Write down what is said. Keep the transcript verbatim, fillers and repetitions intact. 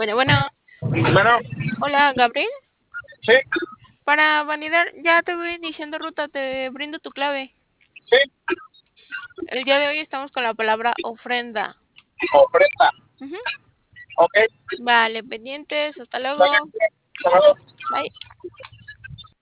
Bueno, bueno, Bueno, hola Gabriel. sí, Para validar, ya te voy iniciando ruta, te brindo tu clave. sí, El día de hoy estamos con la palabra ofrenda. ofrenda. Ujú. Ok, Vale, pendientes, hasta vale, luego. hasta luego. Bye.